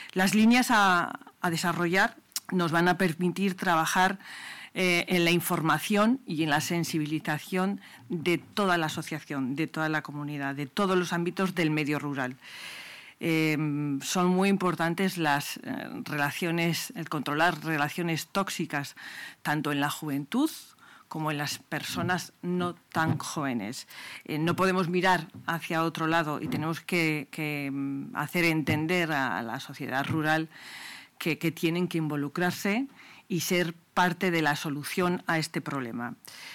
Las líneas a desarrollar nos van a permitir trabajar en la información y en la sensibilización de toda la asociación, de toda la comunidad, de todos los ámbitos del medio rural. Son muy importantes las relaciones, el controlar relaciones tóxicas, tanto en la juventud como en las personas no tan jóvenes. No podemos mirar hacia otro lado y tenemos que hacer entender a la sociedad rural que tienen que involucrarse y ser parte de la solución a este problema.